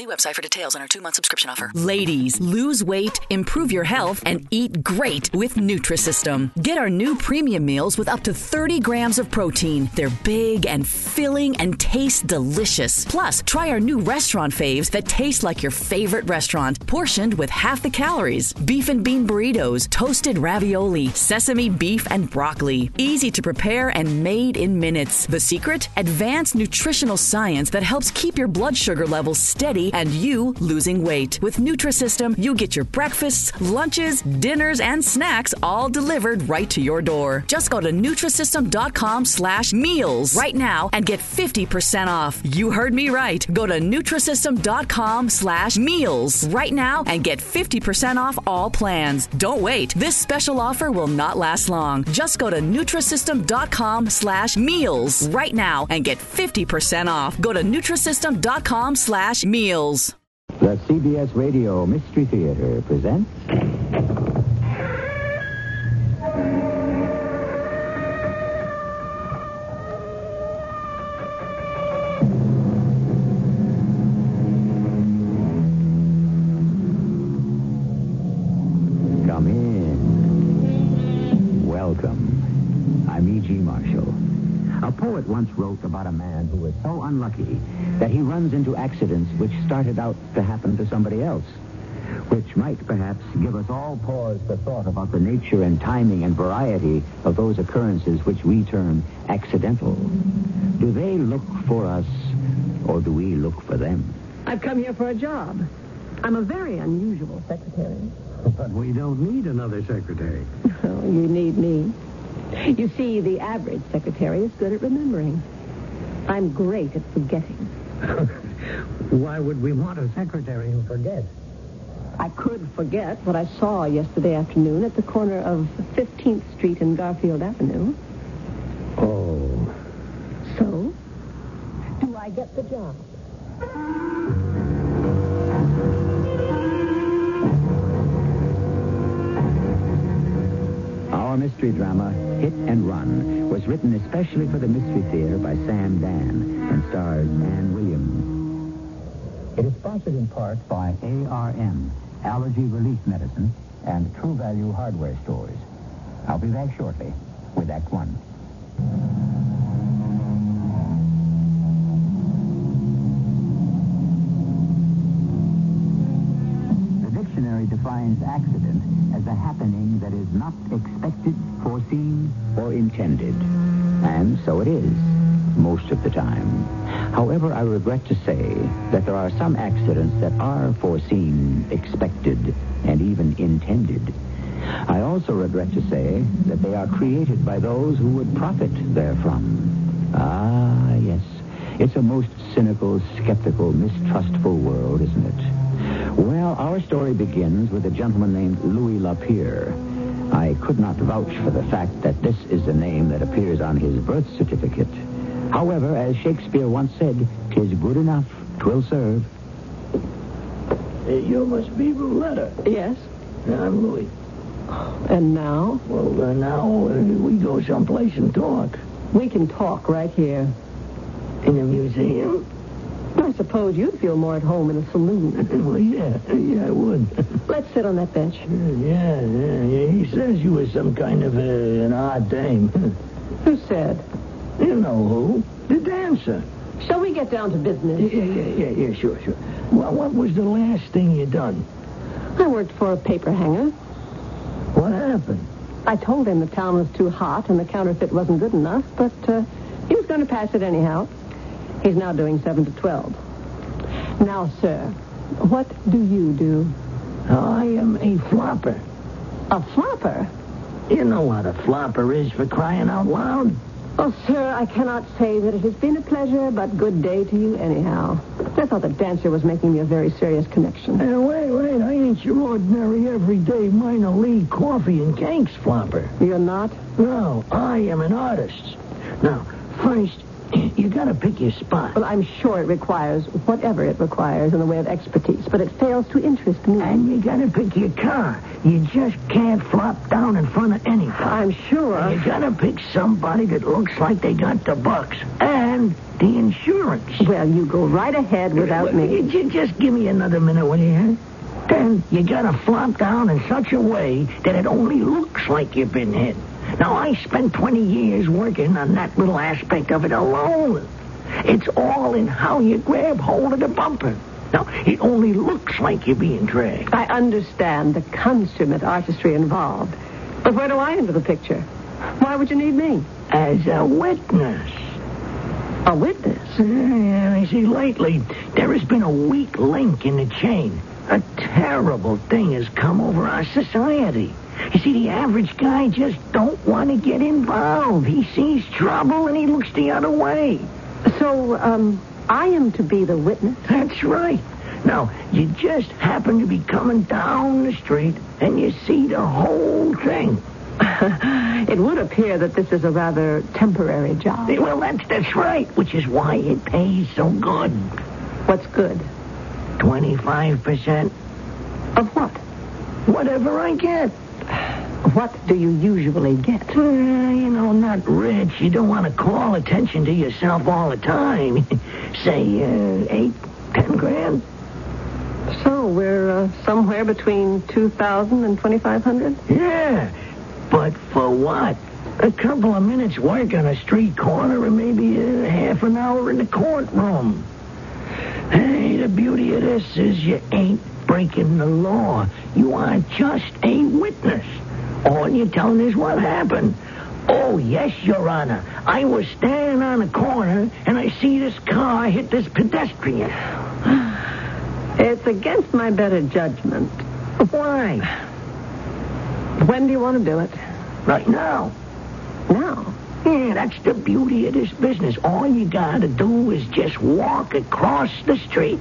See website for details on our 2-month subscription offer. Ladies, lose weight, improve your health, and eat great with Nutrisystem. Get our new premium meals with up to 30 grams of protein. They're big and filling and taste delicious. Plus, try our new restaurant faves that taste like your favorite restaurant, portioned with half the calories. Beef and bean burritos, toasted ravioli, sesame beef and broccoli. Easy to prepare and made in minutes. The secret? Advanced nutritional science that helps keep your blood sugar levels steady and you losing weight. With Nutrisystem, you get your breakfasts, lunches, dinners, and snacks all delivered right to your door. Just go to Nutrisystem.com/meals right now and get 50% off. You heard me right. Go to Nutrisystem.com/meals right now and get 50% off all plans. Don't wait. This special offer will not last long. Just go to Nutrisystem.com/meals right now and get 50% off. Go to Nutrisystem.com/meals. The CBS Radio Mystery Theater presents... Come in. Welcome. I'm E.G. Marshall. A poet once wrote about a man who was so unlucky that he runs into accidents which started out to happen to somebody else, which might perhaps give us all pause for thought about the nature and timing and variety of those occurrences which we term accidental. Do they look for us, or do we look for them? I've come here for a job. I'm a very unusual secretary. But we don't need another secretary. Oh, you need me. You see, the average secretary is good at remembering. I'm great at forgetting. Why would we want a secretary who forgets? I could forget what I saw yesterday afternoon at the corner of 15th Street and Garfield Avenue. Oh. So, do I get the job? Our mystery drama, Hit and Run, was written especially for the Mystery Theater by Sam Dan and stars Ann Williams. It is sponsored in part by ARM, Allergy Relief Medicine, and True Value Hardware Stores. I'll be back shortly with Act One. The dictionary defines accident as a happening that is not expected, foreseen, or intended. And so it is, most of the time. However, I regret to say that there are some accidents that are foreseen, expected, and even intended. I also regret to say that they are created by those who would profit therefrom. Ah, yes. It's a most cynical, skeptical, mistrustful world, isn't it? Well, our story begins with a gentleman named Louis Lapierre. I could not vouch for the fact that this is the name that appears on his birth certificate. However, as Shakespeare once said, 'tis good enough, 'twill serve. You must be Rouletta. Yes. I'm Louis. And now? Well, now we go someplace and talk. We can talk right here. In a museum? I suppose you'd feel more at home in a saloon. Well, yeah, I would. Let's sit on that bench. Yeah. He says you were some kind of an odd dame. Who said? You know who? The dancer. Shall we get down to business? Yeah, sure. Well, what was the last thing you done? I worked for a paper hanger. What happened? I told him the town was too hot and the counterfeit wasn't good enough, but he was going to pass it anyhow. He's now doing 7 to 12. Now, sir, what do you do? I am a flopper. A flopper? You know what a flopper is, for crying out loud? Oh, sir, I cannot say that it has been a pleasure, but good day to you anyhow. I thought the dancer was making me a very serious connection. Wait, I ain't your ordinary, everyday, minor league coffee and cakes flopper. You're not? No, I am an artist. Now, first, You gotta pick your spot. Well, I'm sure it requires whatever it requires in the way of expertise, but it fails to interest me. And you gotta pick your car. You just can't flop down in front of anything. I'm sure. And you gotta pick somebody that looks like they got the bucks. And the insurance. Well, you go right ahead without me. You just give me another minute, will you, huh? Then you gotta flop down in such a way that it only looks like you've been hit. Now, I spent 20 years working on that little aspect of it alone. It's all in how you grab hold of the bumper. Now, it only looks like you're being dragged. I understand the consummate artistry involved. But where do I enter the picture? Why would you need me? As a witness. A witness? Yeah, you see, lately, there has been a weak link in the chain. A terrible thing has come over our society. You see, the average guy just don't want to get involved. He sees trouble and he looks the other way. So, I am to be the witness? That's right. Now, you just happen to be coming down the street and you see the whole thing. It would appear that this is a rather temporary job. Well, that's right, which is why it pays so good. What's good? 25%. Of what? Whatever I get. What do you usually get? Not rich. You don't want to call attention to yourself all the time. Say, 8, 10 grand. So we're somewhere between 2,000 and 2,500? Yeah, but for what? A couple of minutes work on a street corner and maybe half an hour in the courtroom. Hey, the beauty of this is you ain't breaking the law. You are just a witness. All you're telling is what happened. Oh, yes, Your Honor. I was standing on the corner, and I see this car hit this pedestrian. It's against my better judgment. Why? When do you want to do it? Right now. Now? Yeah, that's the beauty of this business. All you gotta do is just walk across the street.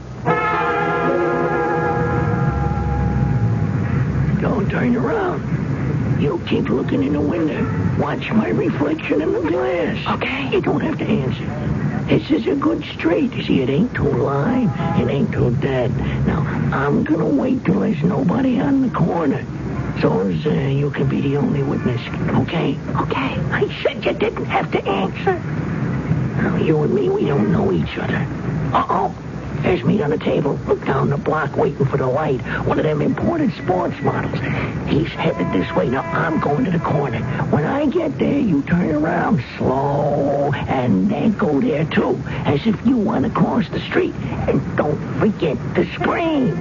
Don't turn around. You keep looking in the window. Watch my reflection in the glass. Okay. You don't have to answer. This is a good street. You see, it ain't too live. It ain't too dead. Now, I'm gonna wait till there's nobody on the corner. So as you can be the only witness. Okay? Okay. I said you didn't have to answer. Now, you and me, we don't know each other. Uh-oh. There's meat on the table. Look down the block waiting for the light. One of them imported sports models. He's headed this way. Now, I'm going to the corner. When I get there, you turn around slow and then go there, too. As if you want to cross the street. And don't forget to scream.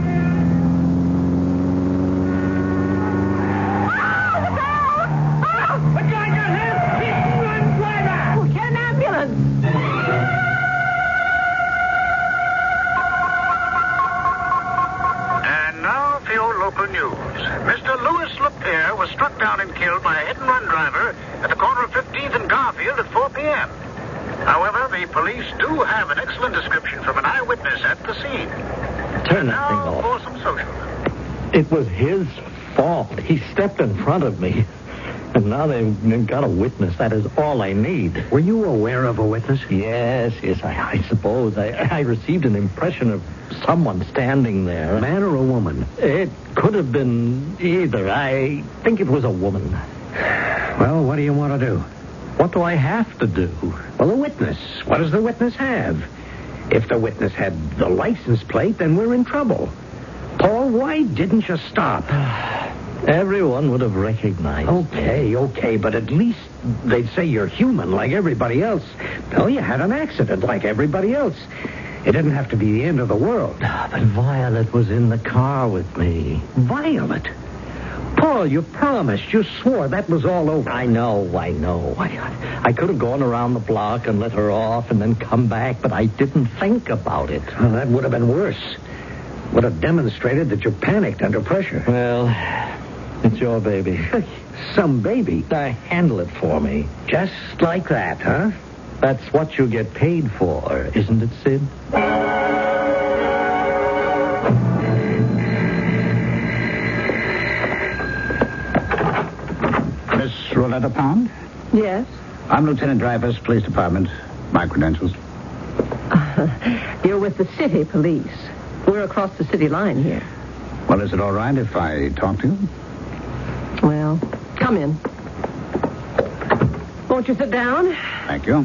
News. Mr. Louis LaPierre was struck down and killed by a hit-and-run driver at the corner of 15th and Garfield at 4 p.m. However, the police do have an excellent description from an eyewitness at the scene. Turn that thing Now off. for some social. It was his fault. He stepped in front of me. And now they've got a witness. That is all I need. Were you aware of a witness? Yes, I suppose. I received an impression of someone standing there. A man or a woman? It could have been either. I think it was a woman. Well, what do you want to do? What do I have to do? Well, a witness. What does the witness have? If the witness had the license plate, then we're in trouble. Paul, why didn't you stop? Everyone would have recognized. Okay, but at least they'd say you're human like everybody else. Well, you had an accident like everybody else. It didn't have to be the end of the world. But Violet was in the car with me. Violet? Paul, you promised. You swore that was all over. I know. I could have gone around the block and let her off and then come back, but I didn't think about it. Well, that would have been worse. Would have demonstrated that you panicked under pressure. Well, it's your baby. Some baby? Handle it for me. Just like that, huh? That's what you get paid for, isn't it, Sid? Miss Roletta Pound? Yes? I'm Lieutenant Dreyfus, Police Department. My credentials? You're with the city police. We're across the city line here. Well, is it all right if I talk to you? Well, come in. Won't you sit down? Thank you.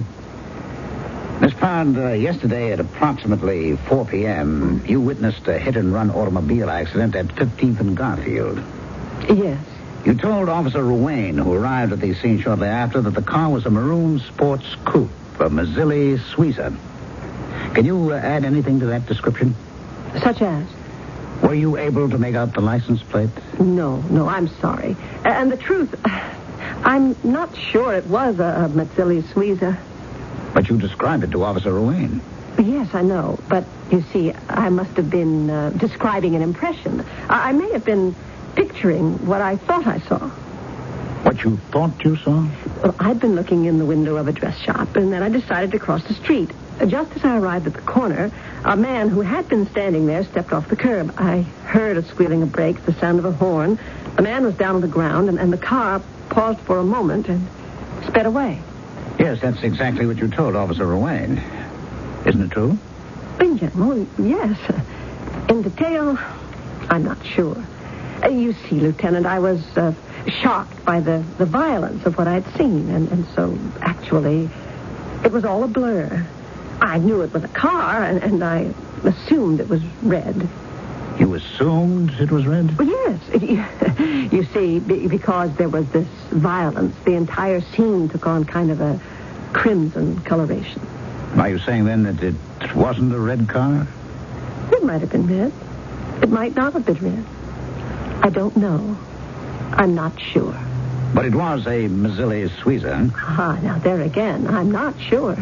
Miss Pound, yesterday at approximately 4 p.m., you witnessed a hit-and-run automobile accident at 15th and Garfield. Yes. You told Officer Ruane, who arrived at the scene shortly after, that the car was a maroon sports coupe, a Mazzilli Suiza. Can you add anything to that description? Such as? Were you able to make out the license plate? No, I'm sorry. And the truth, I'm not sure it was a Mazzilli Suiza. But you described it to Officer Ruane. Yes, I know. But, you see, I must have been describing an impression. I may have been picturing what I thought I saw. What you thought you saw? Well, I'd been looking in the window of a dress shop, and then I decided to cross the street. Just as I arrived at the corner, a man who had been standing there stepped off the curb. I heard a squealing of brakes, the sound of a horn. The man was down on the ground, and the car paused for a moment and sped away. Yes, that's exactly what you told Officer Ruane. Isn't it true? In general, yes. In detail, I'm not sure. You see, Lieutenant, I was shocked by the violence of what I'd seen, and so, actually, it was all a blur. I knew it was a car, and I assumed it was red. You assumed it was red? Well, yes. You see, because there was this violence, the entire scene took on kind of a crimson coloration. Are you saying, then, that it wasn't a red car? It might have been red. It might not have been red. I don't know. I'm not sure. But it was a Mazzilli Suiza. Now there again, I'm not sure.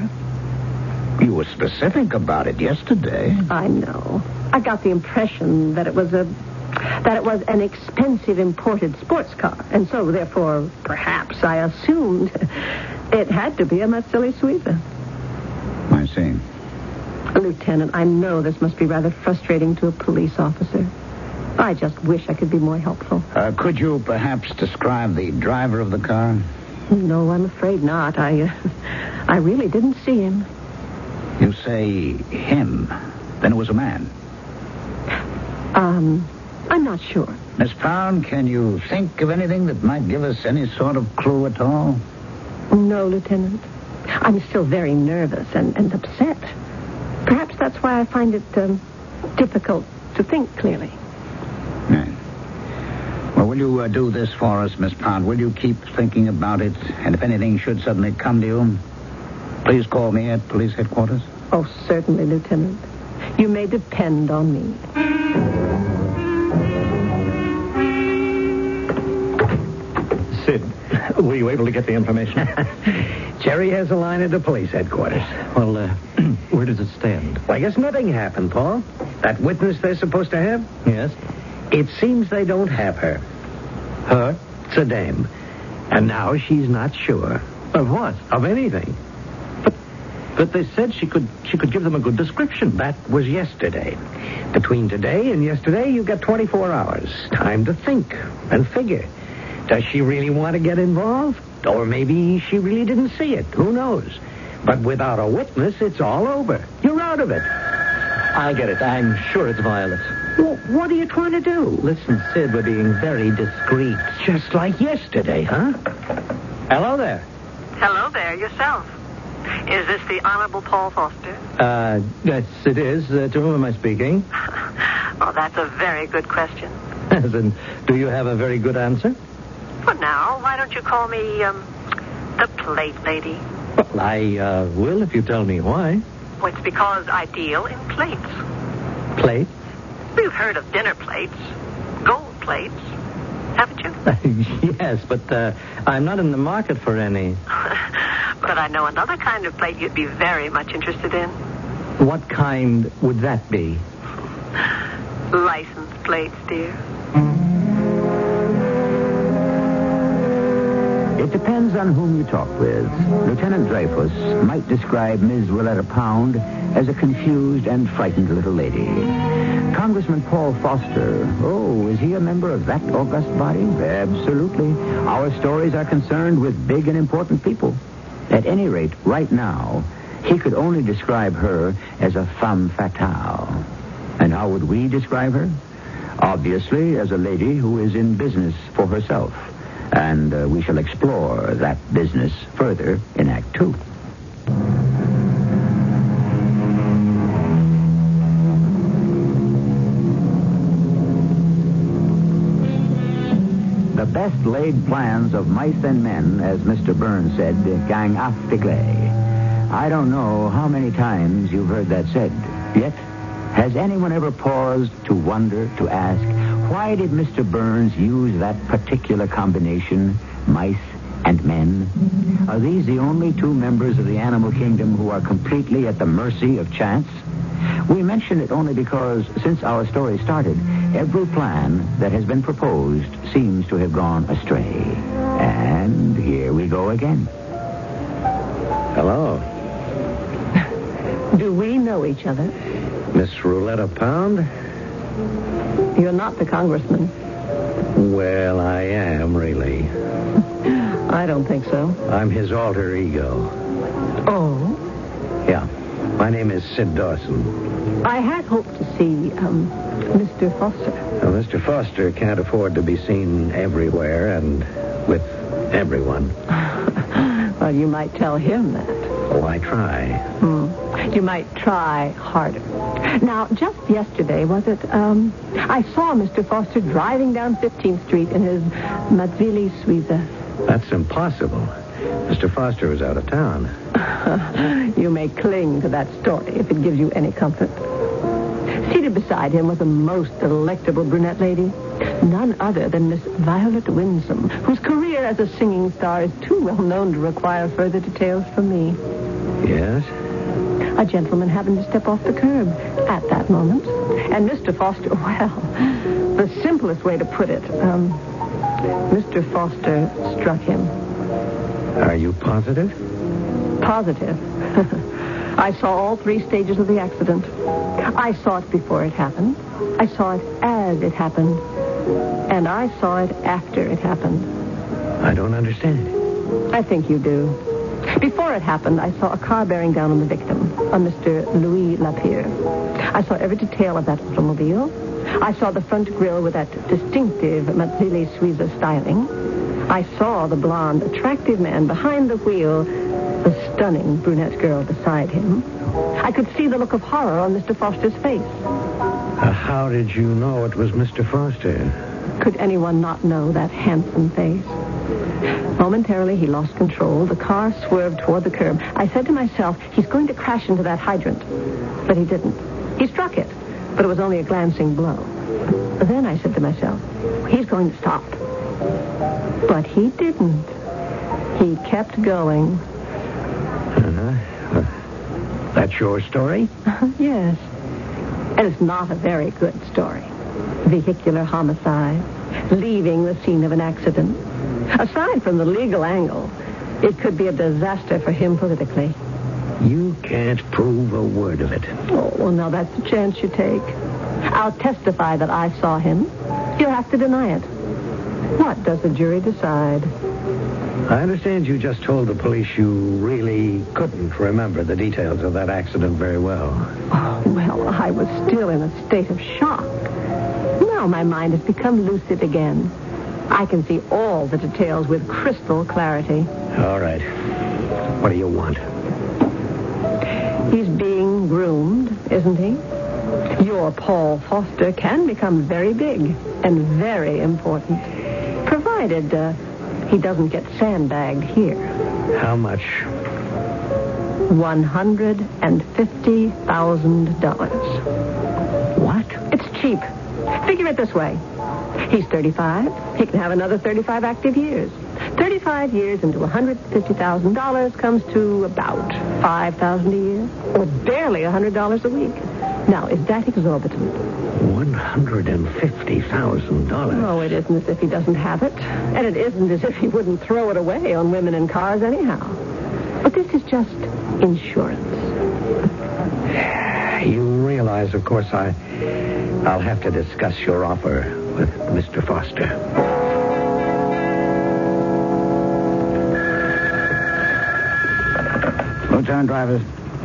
You were specific about it yesterday. I know. I got the impression that it was an expensive imported sports car, and so therefore perhaps I assumed it had to be a Mazzilli Suiza. I see. Lieutenant, I know this must be rather frustrating to a police officer. I just wish I could be more helpful. Could you perhaps describe the driver of the car? No, I'm afraid not. I really didn't see him. You say him. Then it was a man. I'm not sure. Miss Pound, can you think of anything that might give us any sort of clue at all? No, Lieutenant. I'm still very nervous and upset. Perhaps that's why I find it difficult to think clearly. Yeah. Well, will you do this for us, Miss Pound? Will you keep thinking about it? And if anything should suddenly come to you, please call me at police headquarters. Oh, certainly, Lieutenant. You may depend on me. Sid, were you able to get the information? Jerry has a line at the police headquarters. Well, where does it stand? Well, I guess nothing happened, Paul. That witness they're supposed to have? Yes? It seems they don't have her. Her? It's a dame. And now she's not sure. Of what? Of anything. But they said she could give them a good description. That was yesterday. Between today and yesterday, you've got 24 hours. Time to think and figure. Does she really want to get involved? Or maybe she really didn't see it. Who knows? But without a witness, it's all over. You're out of it. I get it. I'm sure it's Violet. Well, what are you trying to do? Listen, Sid, we're being very discreet. Just like yesterday, huh? Hello there. Hello there, yourself. Is this the Honorable Paul Foster? Yes, it is. To whom am I speaking? Oh, that's a very good question. As in, do you have a very good answer? For now, why don't you call me, the plate lady? Well, I will if you tell me why. Well, it's because I deal in plates. Plate? You've heard of dinner plates. Gold plates. Haven't you? Yes, but I'm not in the market for any. But I know another kind of plate you'd be very much interested in. What kind would that be? License plates, dear. It depends on whom you talk with. Lieutenant Dreyfus might describe Ms. Willetta Pound as a confused and frightened little lady. Congressman Paul Foster, is he a member of that august body? Absolutely. Our stories are concerned with big and important people. At any rate, right now, He could only describe her as a femme fatale. And how would we describe her? Obviously, as a lady who is in business for herself. And we shall explore that business further in Act 2. The best laid plans of mice and men, as Mr. Burns said, gang afticle. I don't know how many times you've heard that said. Yet, has anyone ever paused to wonder, to ask, why did Mr. Burns use that particular combination, mice and men? Are these the only two members of the animal kingdom who are completely at the mercy of chance? We mention it only because, since our story started, every plan that has been proposed seems to have gone astray. And here we go again. Hello. Do we know each other? Miss Rouletta Pound? You're not the congressman. Well, I am, really. I don't think so. I'm his alter ego. Oh? Yeah. My name is Sid Dawson. I had hoped to see, Mr. Foster. Well, Mr. Foster can't afford to be seen everywhere and with everyone. Well, you might tell him that. Oh, I try. You might try harder. Now, just yesterday, was it, I saw Mr. Foster driving down 15th Street in his Mazzilli Suiza. That's impossible. Mr. Foster was out of town. You may cling to that story if it gives you any comfort. Seated beside him was a most delectable brunette lady. None other than Miss Violet Winsome, whose career as a singing star is too well known to require further details from me. Yes? A gentleman happened to step off the curb at that moment. And Mr. Foster, well, the simplest way to put it, Mr. Foster struck him. Are you positive? Positive. I saw all three stages of the accident. I saw it before it happened. I saw it as it happened. And I saw it after it happened. I don't understand. I think you do. Before it happened, I saw a car bearing down on the victim, a Mr. Louis Lapierre. I saw every detail of that automobile. I saw the front grille with that distinctive Mazzilli Suiza styling. I saw the blonde, attractive man behind the wheel, the stunning brunette girl beside him. I could see the look of horror on Mr. Foster's face. How did you know it was Mr. Foster? Could anyone not know that handsome face? Momentarily, he lost control. The car swerved toward the curb. I said to myself, he's going to crash into that hydrant. But he didn't. He struck it, but it was only a glancing blow. Then I said to myself, he's going to stop. But he didn't. He kept going. That's your story? Yes. And it's not a very good story. Vehicular homicide, leaving the scene of an accident. Aside from the legal angle, it could be a disaster for him politically. You can't prove a word of it. Oh, well, now that's the chance you take. I'll testify that I saw him. You'll have to deny it. What does the jury decide? I understand you just told the police you really couldn't remember the details of that accident very well. Oh, well, I was still in a state of shock. Now my mind has become lucid again. I can see all the details with crystal clarity. All right. What do you want? He's being groomed, isn't he? Your Paul Foster can become very big and very important, provided he doesn't get sandbagged here. How much? $150,000. What? It's cheap. Figure it this way. He's 35. He can have another 35 active years. 35 years into $150,000 comes to about $5,000 a year, or barely $100 a week. Now, is that exorbitant? $150,000. Oh, it isn't as if he doesn't have it. And it isn't as if he wouldn't throw it away on women and cars anyhow. But this is just insurance. You realize, of course, I'll have to discuss your offer with Mr. Foster. Slow turn, drivers.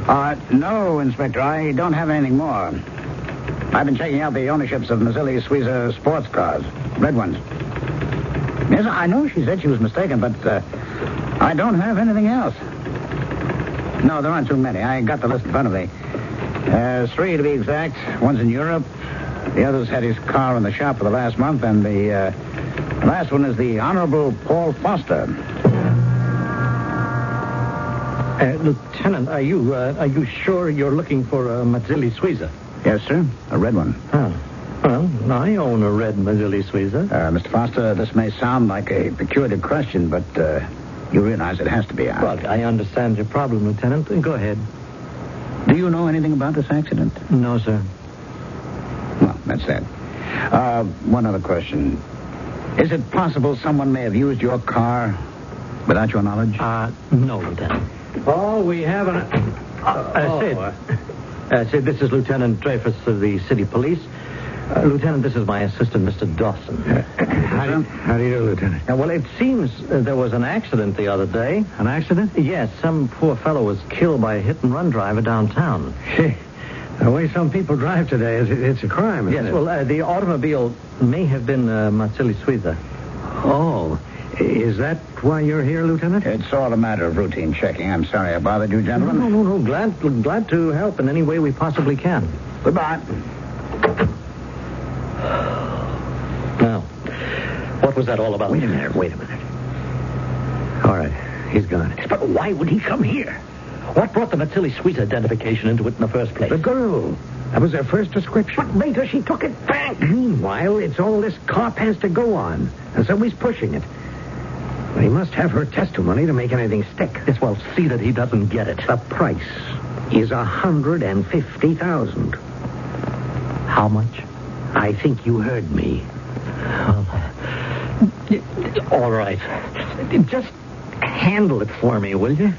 No, Inspector. I don't have anything more. I've been checking out the ownerships of Mazzilli Suiza sports cars. Red ones. Yes, I know she said she was mistaken, but I don't have anything else. No, there aren't too many. I got the list in front of me. 3 to be exact. One's in Europe. The other's had his car in the shop for the last month, and the last one is the Honorable Paul Foster. Lieutenant, are you sure you're looking for a Mazzilli Suiza? Yes, sir. A red one. Oh. Well, I own a red Mazzilli Suiza. Mr. Foster, this may sound like a peculiar question, but you realize it has to be asked. Well, I understand your problem, Lieutenant. Go ahead. Do you know anything about this accident? No, sir. Well, that's that. One other question. Is it possible someone may have used your car without your knowledge? No, Lieutenant. Oh, we have an... Sid, this is Lieutenant Dreyfus of the City Police. Lieutenant, this is my assistant, Mr. Dawson. How do you do, Lieutenant? Well, it seems there was an accident the other day. An accident? Yes, some poor fellow was killed by a hit-and-run driver downtown. The way some people drive today, it's a crime, isn't Yes, it? well, the automobile may have been Mazzilli Suiza. Oh, is that why you're here, Lieutenant? It's all a matter of routine checking. I'm sorry I bothered you, gentlemen. No. Glad to help in any way we possibly can. Goodbye. Now, what was that all about? Wait a minute. All right, he's gone. But why would he come here? What brought the Mazzilli Suiza identification into it in the first place? The girl. That was her first description. But later she took it back. Meanwhile, it's all this cop has to go on, and somebody's pushing it. Well, he must have her testimony to make anything stick. Yes, well, see that he doesn't get it. The price is $150,000. How much? I think you heard me. All right. Just handle it for me, will you?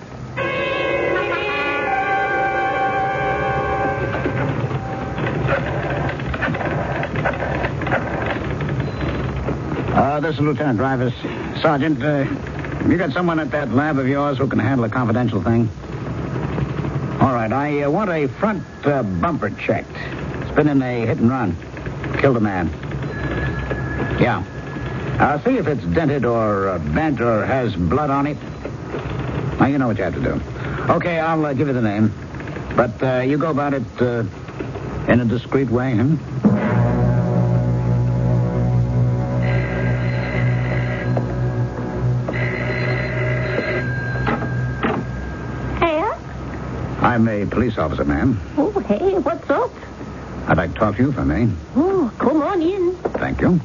This is Lieutenant Dreyfus. Sergeant, you got someone at that lab of yours who can handle a confidential thing? All right, I want a front bumper checked. It's been in a hit and run. Killed a man. Yeah. See if it's dented or bent or has blood on it. Now, you know what you have to do. Okay, I'll give you the name. But you go about it in a discreet way, huh? I'm a police officer, ma'am. Oh, hey, what's up? I'd like to talk to you, if I may. Oh, come on in. Thank you.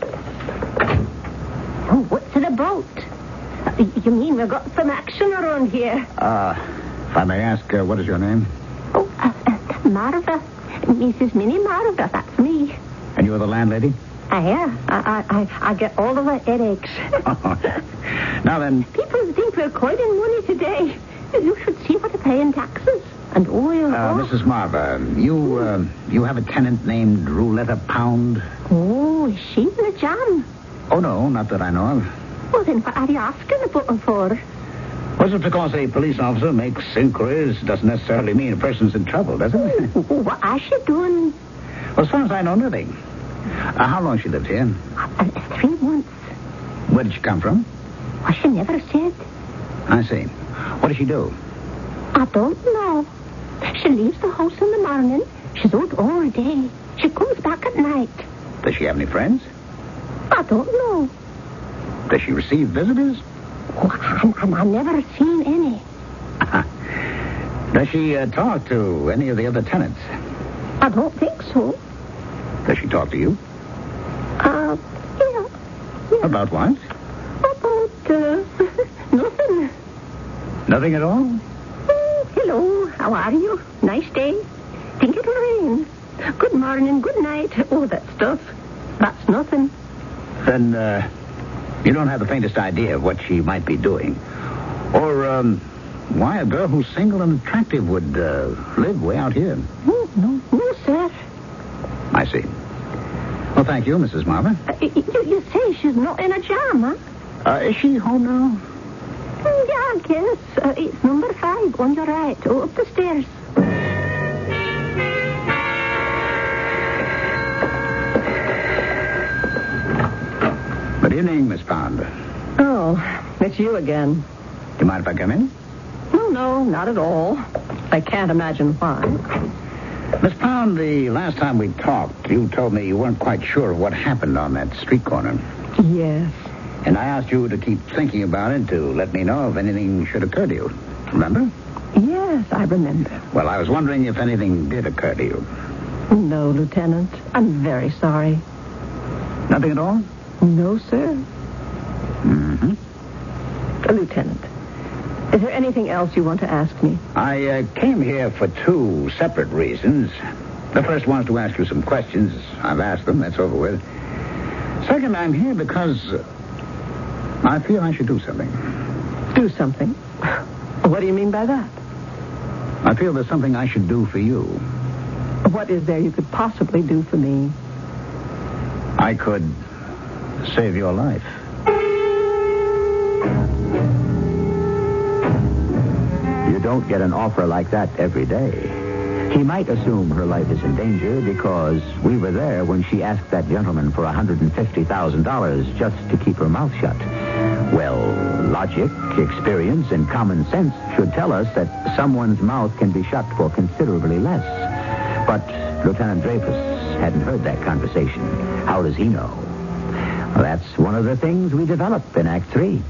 Oh, what's it about? You mean we've got some action around here? If I may ask, what is your name? Oh, Marva. Mrs. Minnie Marva, that's me. And you're the landlady? Yeah, I get all of the headaches. Now then... People think we're coining money today. You should see what I pay in taxes. And oil. Mrs. Marva, you have a tenant named Rouletta Pound? Oh, is she in the jam? Oh, no, not that I know of. Well, then what are you asking about her for? Was it because a police officer makes inquiries doesn't necessarily mean a person's in trouble, does it? Oh, what is she doing? Well, as far as I know, nothing. How long she lived here? 3 months. Where did she come from? Well, she never said. I see. What does she do? I don't know. She leaves the house in the morning. She's out all day. She comes back at night. Does she have any friends? I don't know. Does she receive visitors? Oh, I never seen any. Does she talk to any of the other tenants? I don't think so. Does she talk to you? Yeah. About what? About, nothing. Nothing at all? Hello, how are you? Nice day. Think it'll rain. Good morning, good night. Oh, that stuff. That's nothing. Then, you don't have the faintest idea of what she might be doing. Or, why a girl who's single and attractive would live way out here. No, sir. I see. Well, thank you, Mrs. Marva. You say she's not in a jam, huh? Is she home now? Yeah, I guess. It's number 5 on your right, up the stairs. Miss Pound. Oh, it's you again. Do you mind if I come in? No, not at all. I can't imagine why. Miss Pound, the last time we talked, you told me you weren't quite sure of what happened on that street corner. Yes. And I asked you to keep thinking about it to let me know if anything should occur to you. Remember? Yes, I remember. Well, I was wondering if anything did occur to you. No, Lieutenant. I'm very sorry. Nothing at all? No, sir. Mm-hmm. Lieutenant, is there anything else you want to ask me? I came here for two separate reasons. The first one is to ask you some questions. I've asked them. That's over with. Second, I'm here because I feel I should do something. Do something? What do you mean by that? I feel there's something I should do for you. What is there you could possibly do for me? I could save your life. You don't get an offer like that every day. He might assume her life is in danger because we were there when she asked that gentleman for $150,000 just to keep her mouth shut. Well, logic, experience, and common sense should tell us that someone's mouth can be shut for considerably less. But Lieutenant Dreyfus hadn't heard that conversation. How does he know? Well, that's one of the things we develop in Act 3.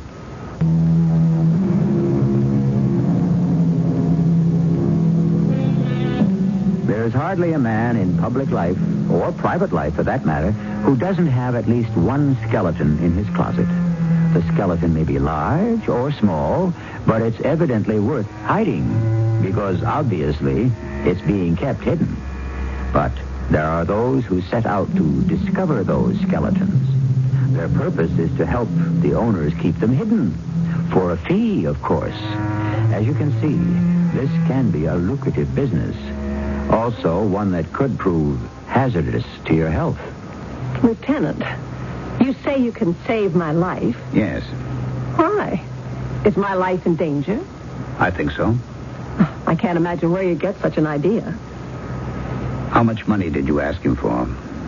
There's hardly a man in public life, or private life for that matter, who doesn't have at least one skeleton in his closet. The skeleton may be large or small, but it's evidently worth hiding, because obviously it's being kept hidden. But there are those who set out to discover those skeletons. Their purpose is to help the owners keep them hidden, for a fee, of course. As you can see, this can be a lucrative business. Also, one that could prove hazardous to your health. Lieutenant, you say you can save my life. Yes. Why? Is my life in danger? I think so. I can't imagine where you get such an idea. How much money did you ask him for?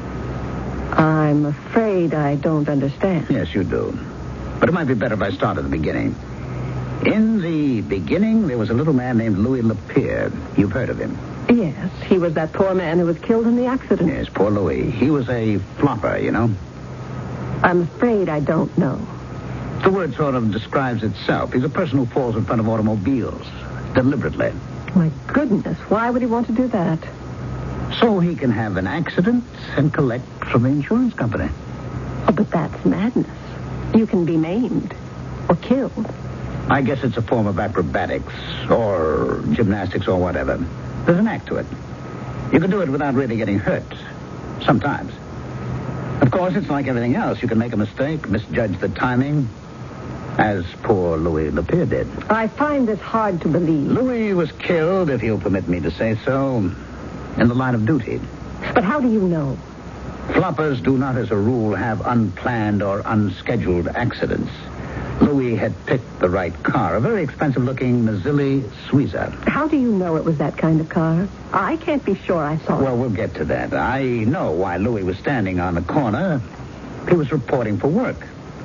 I'm afraid I don't understand. Yes, you do. But it might be better if I start at the beginning. In the beginning, there was a little man named Louis Lapierre. You've heard of him. Yes, he was that poor man who was killed in the accident. Yes, poor Louis. He was a flopper, you know. I'm afraid I don't know. The word sort of describes itself. He's a person who falls in front of automobiles, deliberately. My goodness, why would he want to do that? So he can have an accident and collect from the insurance company. Oh, but that's madness. You can be maimed or killed. I guess it's a form of acrobatics or gymnastics or whatever. There's an act to it. You can do it without really getting hurt. Sometimes. Of course, it's like everything else. You can make a mistake, misjudge the timing, as poor Louis Lapierre did. I find this hard to believe. Louis was killed, if you'll permit me to say so, in the line of duty. But how do you know? Floppers do not, as a rule, have unplanned or unscheduled accidents. Louis had picked the right car, a very expensive-looking Mazzilli Suiza. How do you know it was that kind of car? I can't be sure I saw it. Well, we'll get to that. I know why Louis was standing on the corner. He was reporting for work.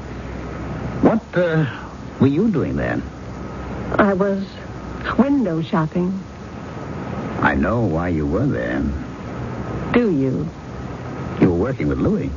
What were you doing there? I was window shopping. I know why you were there. Do you? You were working with Louis.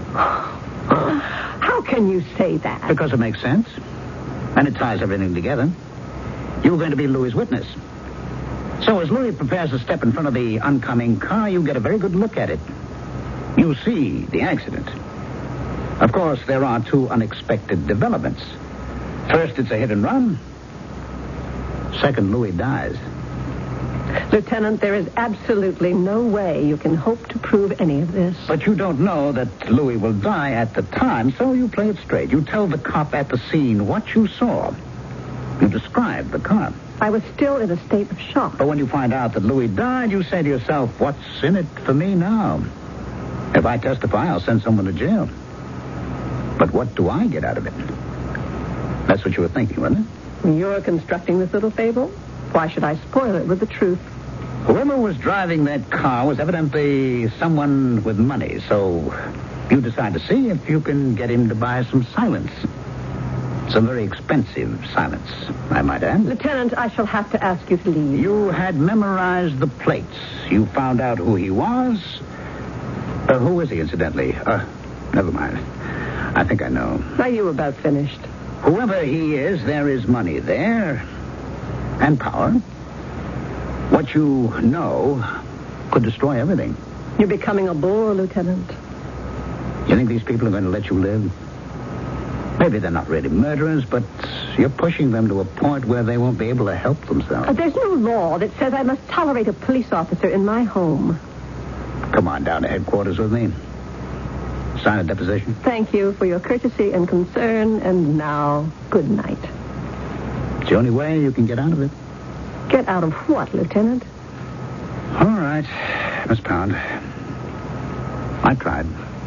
How can you say that? Because it makes sense. And it ties everything together. You were going to be Louis' witness. So as Louis prepares to step in front of the oncoming car, you get a very good look at it. You see the accident. Of course, there are two unexpected developments. First, it's a hit and run. Second, Louis dies. Lieutenant, there is absolutely no way you can hope to prove any of this. But you don't know that Louis will die at the time, so you play it straight. You tell the cop at the scene what you saw. You describe the car. I was still in a state of shock. But when you find out that Louis died, you say to yourself, what's in it for me now? If I testify, I'll send someone to jail. But what do I get out of it? That's what you were thinking, wasn't it? You're constructing this little fable? Why should I spoil it with the truth? Whoever was driving that car was evidently someone with money, so You decide to see if you can get him to buy some silence. Some very expensive silence, I might add. Lieutenant, I shall have to ask you to leave. You had memorized the plates. You found out who he was. Who is he, incidentally? Never mind. I think I know. Are you about finished? Whoever he is, there is money there. And power. What you know could destroy everything. You're becoming a bore, Lieutenant. You think these people are going to let you live? Maybe they're not really murderers, but you're pushing them to a point where they won't be able to help themselves. There's no law that says I must tolerate a police officer in my home. Come on down to headquarters with me. Sign a deposition. Thank you for your courtesy and concern, and now, good night. It's the only way you can get out of it. Get out of what, Lieutenant? All right, Miss Pound. I tried.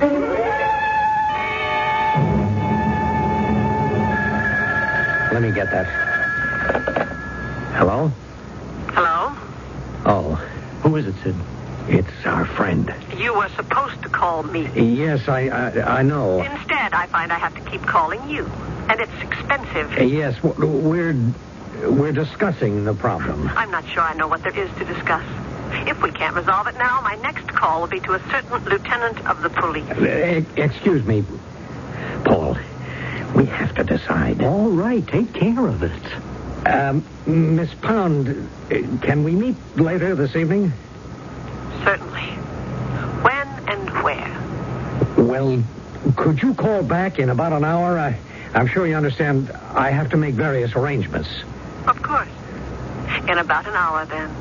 Let me get that. Hello? Hello? Oh. Who is it, Sid? It's our friend. You were supposed to call me. Yes, I know. Instead, I find I have to keep calling you. And it's expensive. Yes, we're discussing the problem. I'm not sure I know what there is to discuss. If we can't resolve it now, my next call will be to a certain lieutenant of the police. Excuse me, Paul. We have to decide. All right, take care of it. Miss Pound, can we meet later this evening? Certainly. When and where? Well, could you call back in about an hour? I'm sure you understand I have to make various arrangements. Of course. In about an hour, then.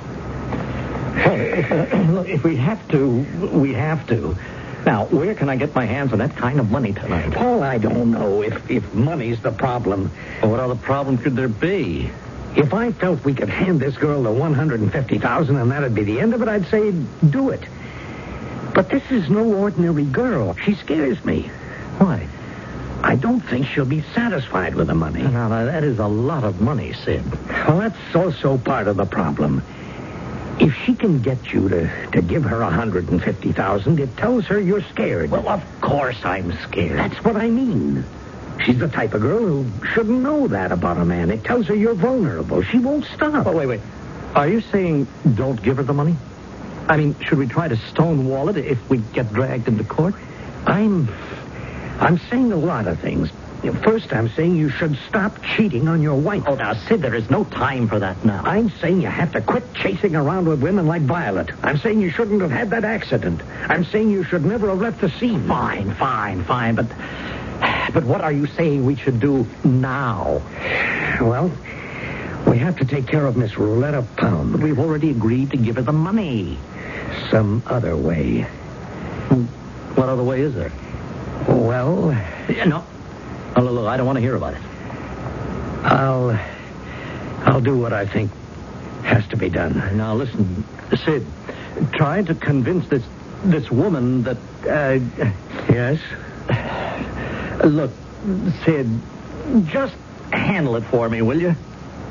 Look, if we have to, we have to. Now, where can I get my hands on that kind of money tonight? Paul, I don't know if money's the problem. Well, what other problem could there be? If I felt we could hand this girl the $150,000 and that'd be the end of it, I'd say do it. But this is no ordinary girl. She scares me. Why? I don't think she'll be satisfied with the money. Now, that is a lot of money, Sid. Well, that's also part of the problem. If she can get you to give her $150,000, it tells her you're scared. Well, of course I'm scared. That's what I mean. She's the type of girl who shouldn't know that about a man. It tells her you're vulnerable. She won't stop. Oh, wait. Are you saying don't give her the money? I mean, should we try to stonewall it if we get dragged into court? I'm saying a lot of things. First, I'm saying you should stop cheating on your wife. Oh, now, Sid, there is no time for that now. I'm saying you have to quit chasing around with women like Violet. I'm saying you shouldn't have had that accident. I'm saying you should never have left the scene. Fine. But what are you saying we should do now? Well, we have to take care of Miss Rouletta Pound. But we've already agreed to give her the money. Some other way. What other way is there? Well... No. Oh, look, I don't want to hear about it. I'll do what I think has to be done. Now, listen, Sid, try to convince this woman that... Yes? Look, Sid, just handle it for me, will you?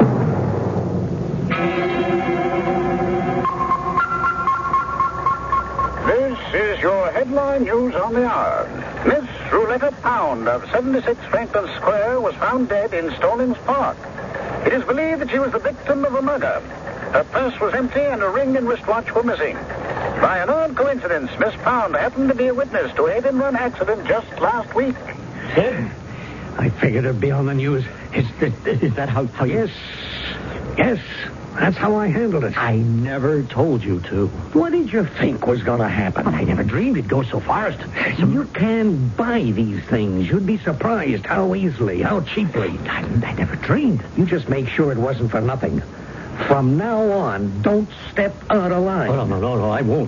This is your headline news on the hour. Miss Rouletta Pound of 76 Franklin Square was found dead in Stallings Park. It is believed that she was the victim of a murder. Her purse was empty and a ring and wristwatch were missing. By an odd coincidence, Miss Pound happened to be a witness to a hit-and-run accident just last week. Sid? I figured it'd be on the news. Is that how you... Yes. That's how I handled it. I never told you to. What did you think was going to happen? I never dreamed it'd go so far as to... You can buy these things. You'd be surprised how easily, how cheaply. I never dreamed. You just make sure it wasn't for nothing. From now on, don't step out of line. Oh, no, I won't.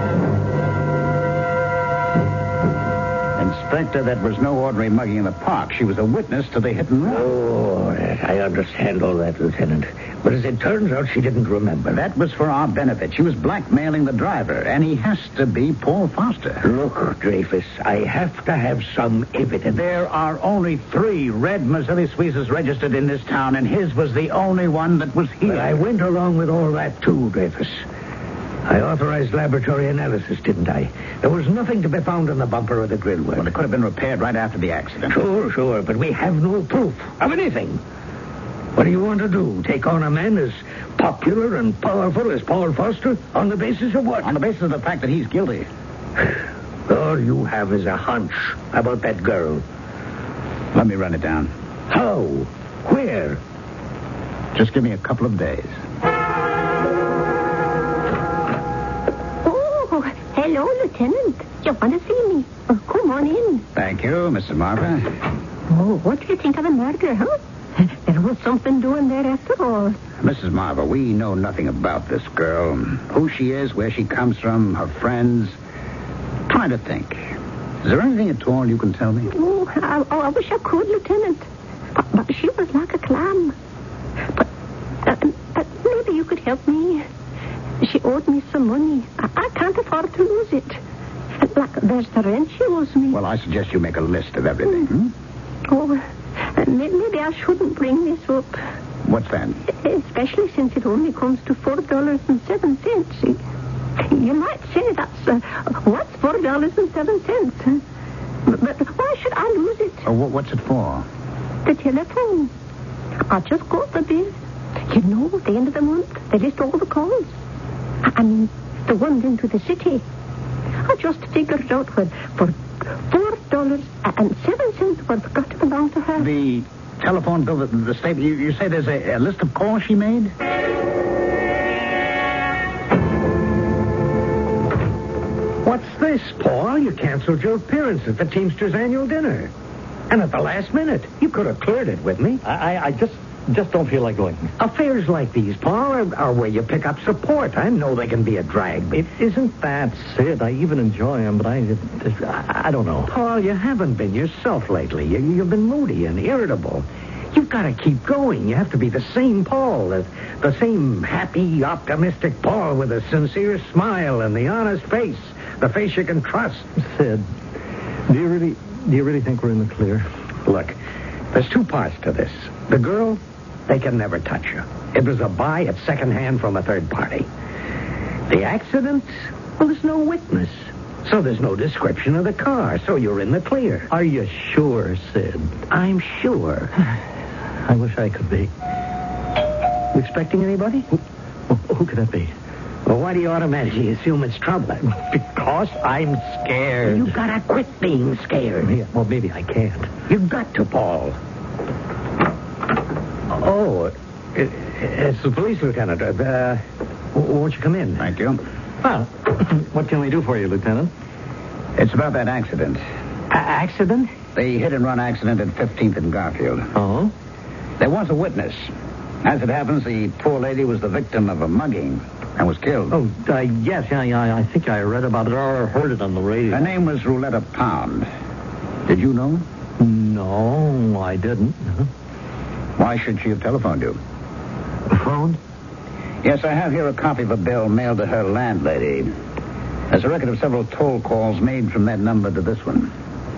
Inspector, that was no ordinary mugging in the park. She was a witness to the hit and run. Oh, I understand all that, Lieutenant. But as it turns out, she didn't remember. That was for our benefit. She was blackmailing the driver, and he has to be Paul Foster. Look, Dreyfus, I have to have some evidence. There are only 3 red Mercedes-Suizes registered in this town, and his was the only one that was here. But I went along with all that, too, Dreyfus. I authorized laboratory analysis, didn't I? There was nothing to be found on the bumper or the grill work. Well, it could have been repaired right after the accident. Sure, but we have no proof of anything. What do you want to do? Take on a man as popular and powerful as Paul Foster? On the basis of what? On the basis of the fact that he's guilty. All you have is a hunch about that girl. Let me run it down. How? Where? Just give me a couple of days. Oh, hello, Lieutenant. You want to see me? Oh, come on in. Thank you, Mrs. Marva. Oh, what do you think of the murder, huh? There was something doing there after all. Mrs. Marva, we know nothing about this girl. Who she is, where she comes from, her friends. Try to think. Is there anything at all you can tell me? Oh, I wish I could, Lieutenant. But she was like a clam. But maybe you could help me. She owed me some money. I can't afford to lose it. Like, there's the rent she owes me. Well, I suggest you make a list of everything. Oh, maybe I shouldn't bring this up. What's that? Especially since it only comes to $4.07. You might say that's, what's $4.07? But why should I lose it? Oh, what's it for? The telephone. I just got the bill. You know, at the end of the month, they list all the calls. I mean, the ones into the city. I just figured out for $4.07 worth got to belong to her. The telephone bill, the statement, you say there's a list of calls she made? What's this, Paul? You canceled your appearance at the Teamsters annual dinner. And at the last minute. You could have cleared it with me. I just don't feel like going. Affairs like these, Paul, are where you pick up support. I know they can be a drag, but... It isn't that, Sid. I even enjoy them, but I don't know. Paul, you haven't been yourself lately. You've been moody and irritable. You've got to keep going. You have to be the same Paul, the same happy, optimistic Paul with a sincere smile and the honest face, the face you can trust. Sid, do you really think we're in the clear? Look, there's two parts to this. The girl, they can never touch her. It was a buy at secondhand from a third party. The accident, well, there's no witness. So there's no description of the car, so you're in the clear. Are you sure, Sid? I'm sure. I wish I could be. You expecting anybody? Who could that be? Well, why do you automatically assume it's trouble? Because I'm scared. You gotta quit being scared. Yeah, well, maybe I can't. You've got to, Paul. Oh, it's the police, Lieutenant. Won't you come in? Thank you. Well, what can we do for you, Lieutenant? It's about that accident. Accident? The hit-and-run accident at 15th and Garfield. Oh? There was a witness. As it happens, the poor lady was the victim of a mugging and was killed. Oh, yes, yeah, I think I read about it or heard it on the radio. Her name was Rouletta Pound. Did you know? No, I didn't. Why should she have telephoned you? Phoned? Yes, I have here a copy of a bill mailed to her landlady. There's a record of several toll calls made from that number to this one.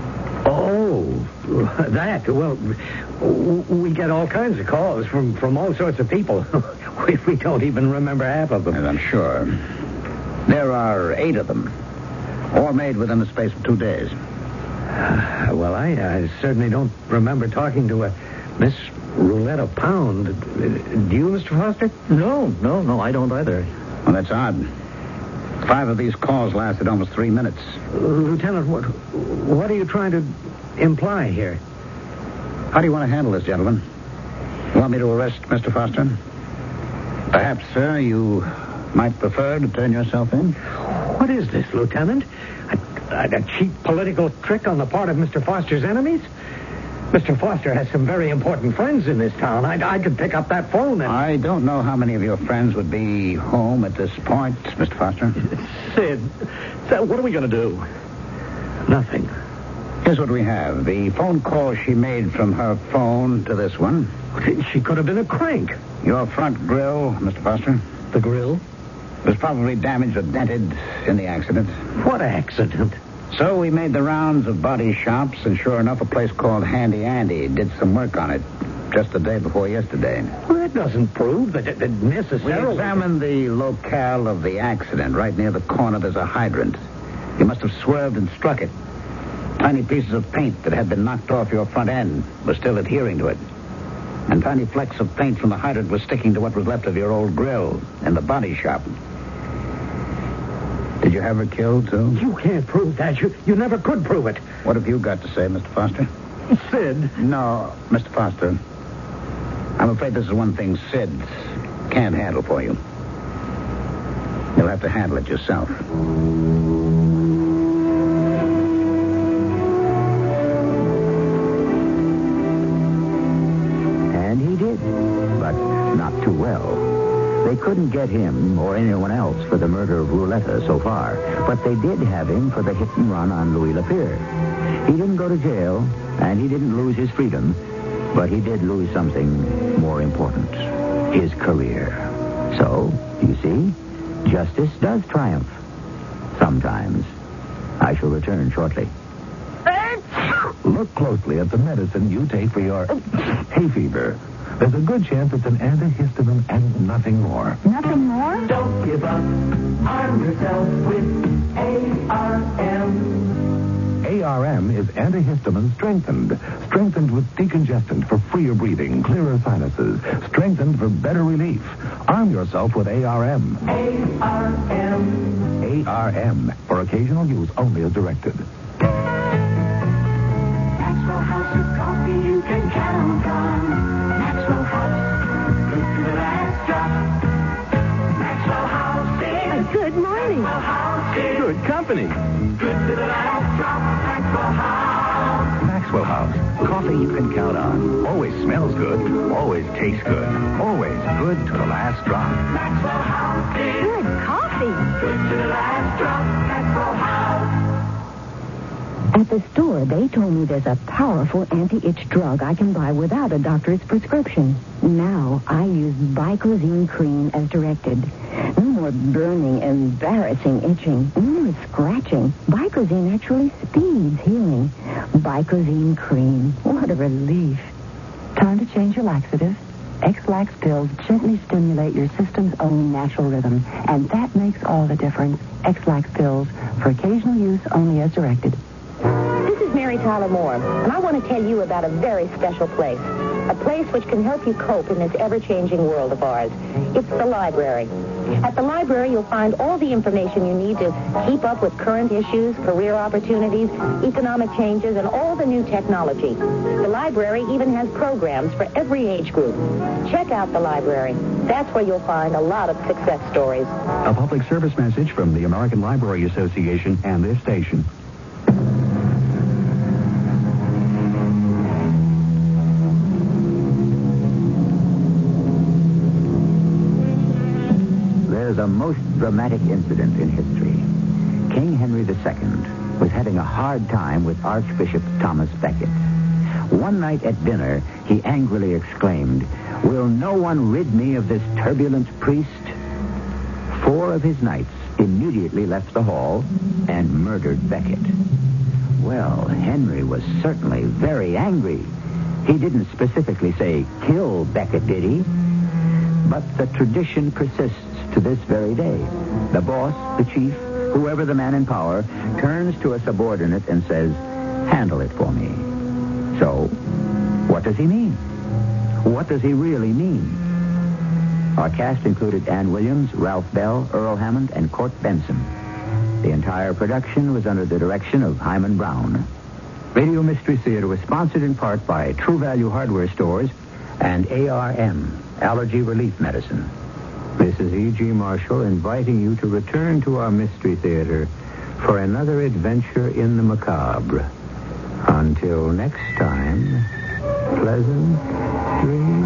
Oh, that. Well, we get all kinds of calls from all sorts of people. We don't even remember half of them. Yes, I'm sure. There are 8 of them, all made within the space of 2 days. Well, I certainly don't remember talking to a Miss Rouletta Pound. Do you, Mr. Foster? No, I don't either. Well, that's odd. 5 of these calls lasted almost 3 minutes. Lieutenant, what are you trying to imply here? How do you want to handle this, gentlemen? You want me to arrest Mr. Foster? Perhaps, sir, you might prefer to turn yourself in? What is this, Lieutenant? A cheap political trick on the part of Mr. Foster's enemies? Mr. Foster has some very important friends in this town. I could pick up that phone and... I don't know how many of your friends would be home at this point, Mr. Foster. Sid, what are we going to do? Nothing. Here's what we have. The phone call she made from her phone to this one. She could have been a crank. Your front grill, Mr. Foster. The grill? Was probably damaged or dented in the accident. What accident? So we made the rounds of body shops, and sure enough, a place called Handy Andy did some work on it. just the day before yesterday. Well, that doesn't prove that We necessarily... examined the locale of the accident. Right near the corner, there's a hydrant. You must have swerved and struck it. Tiny pieces of paint that had been knocked off your front end were still adhering to it. And tiny flecks of paint from the hydrant were sticking to what was left of your old grill in the body shop. Did you have her killed, too? You can't prove that. You never could prove it. What have you got to say, Mr. Foster? Sid. No, Mr. Foster. I'm afraid this is one thing Sid can't handle for you. You'll have to handle it yourself. And he did, but not too well. They couldn't get him or anyone else for the murder of Rouletta so far, but they did have him for the hit and run on Louis Lapierre. He didn't go to jail, and he didn't lose his freedom, but he did lose something more important, his career. So, you see, justice does triumph. Sometimes. I shall return shortly. Look closely at the medicine you take for your hay fever. There's a good chance it's an antihistamine and nothing more. Nothing more? Don't give up. Arm yourself with ARM. ARM is antihistamine strengthened. Strengthened with decongestant for freer breathing, clearer sinuses. Strengthened for better relief. Arm yourself with ARM. ARM. ARM. For occasional use only as directed. Maxwell House of coffee you can count on. Maxwell House. Good to the last drop. Maxwell House is. Good morning. Maxwell House is. Good company. Good to the last drop. Maxwell House. Maxwell House. Coffee you can count on. Always smells good. Always tastes good. Always good to the last drop. Maxwell House is. Good coffee. Good to the last drop. Maxwell House. At the store, they told me there's a powerful anti-itch drug I can buy without a doctor's prescription. Now, I use Bicozine cream as directed. No more burning, embarrassing itching. No more scratching. Bicozine actually speeds healing. Bicozine cream. What a relief. Time to change your laxative. X-Lax pills gently stimulate your system's own natural rhythm, and that makes all the difference. X-Lax pills, for occasional use only as directed. This is Mary Tyler Moore, and I want to tell you about a very special place. A place which can help you cope in this ever-changing world of ours. It's the library. At the library, you'll find all the information you need to keep up with current issues, career opportunities, economic changes, and all the new technology. The library even has programs for every age group. Check out the library. That's where you'll find a lot of success stories. A public service message from the American Library Association and this station. There's a most dramatic incident in history. King Henry II was having a hard time with Archbishop Thomas Becket. One night at dinner, he angrily exclaimed, "Will no one rid me of this turbulent priest?" 4 of his knights immediately left the hall and murdered Becket. Well, Henry was certainly very angry. He didn't specifically say, "Kill Becket," did he? But the tradition persists to this very day. The boss, the chief, whoever the man in power, turns to a subordinate and says, "Handle it for me." So, what does he mean? What does he really mean? Our cast included Ann Williams, Ralph Bell, Earl Hammond, and Court Benson. The entire production was under the direction of Hyman Brown. Radio Mystery Theater was sponsored in part by True Value Hardware Stores and ARM, Allergy Relief Medicine. This is E.G. Marshall inviting you to return to our Mystery Theater for another adventure in the macabre. Until next time, pleasant dreams.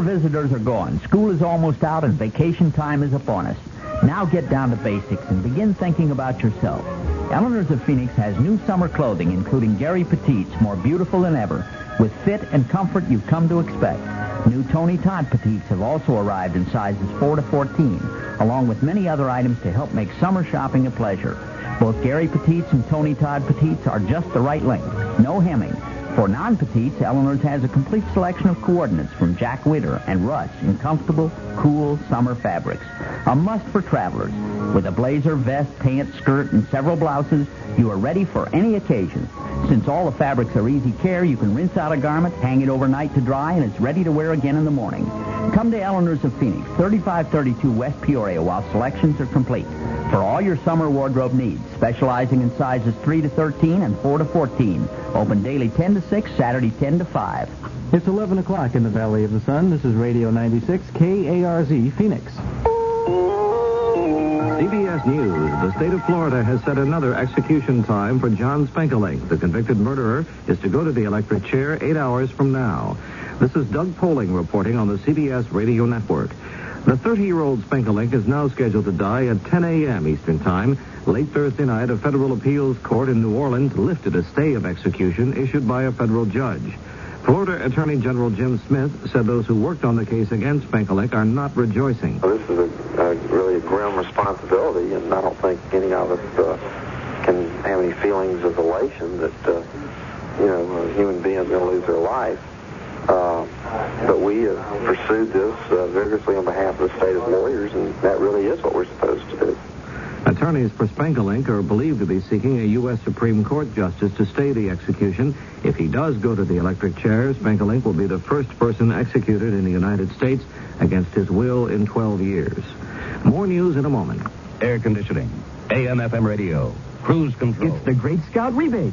visitors are gone. School is almost out and vacation time is upon us. Now get down to basics and begin thinking about yourself. Eleanor's of Phoenix has new summer clothing, including Gary Petites, more beautiful than ever, with fit and comfort you've come to expect. New Tony Todd Petites have also arrived in sizes 4 to 14, along with many other items to help make summer shopping a pleasure. Both Gary Petites and Tony Todd Petites are just the right length. No hemming. For non-petites, Eleanor's has a complete selection of coordinates from Jack Witter and Russ in comfortable, cool summer fabrics. A must for travelers. With a blazer, vest, pants, skirt, and several blouses, you are ready for any occasion. Since all the fabrics are easy care, you can rinse out a garment, hang it overnight to dry, and it's ready to wear again in the morning. Come to Eleanor's of Phoenix, 3532 West Peoria, while selections are complete. For all your summer wardrobe needs, specializing in sizes 3 to 13 and 4 to 14. Open daily 10 to 6, Saturday 10 to 5. It's 11 o'clock in the Valley of the Sun. This is Radio 96, KARZ, Phoenix. CBS News. The state of Florida has set another execution time for John Spankelink. The convicted murderer is to go to the electric chair 8 hours from now. This is Doug Poling reporting on the CBS Radio Network. The 30-year-old Spankelink is now scheduled to die at 10 a.m. Eastern Time. Late Thursday night, a federal appeals court in New Orleans lifted a stay of execution issued by a federal judge. Florida Attorney General Jim Smith said those who worked on the case against Spankelink are not rejoicing. This is really a grim responsibility, and I don't think any of us can have any feelings of elation that, a human being is going to lose their life. But we have pursued this vigorously on behalf of the state as lawyers, and that really is what we're supposed to do. Attorneys for Spankelink are believed to be seeking a U.S. Supreme Court justice to stay the execution. If he does go to the electric chair, Spankelink will be the first person executed in the United States against his will in 12 years. More news in a moment. Air conditioning, AM/FM radio, cruise control. It's the Great Scout Rebate.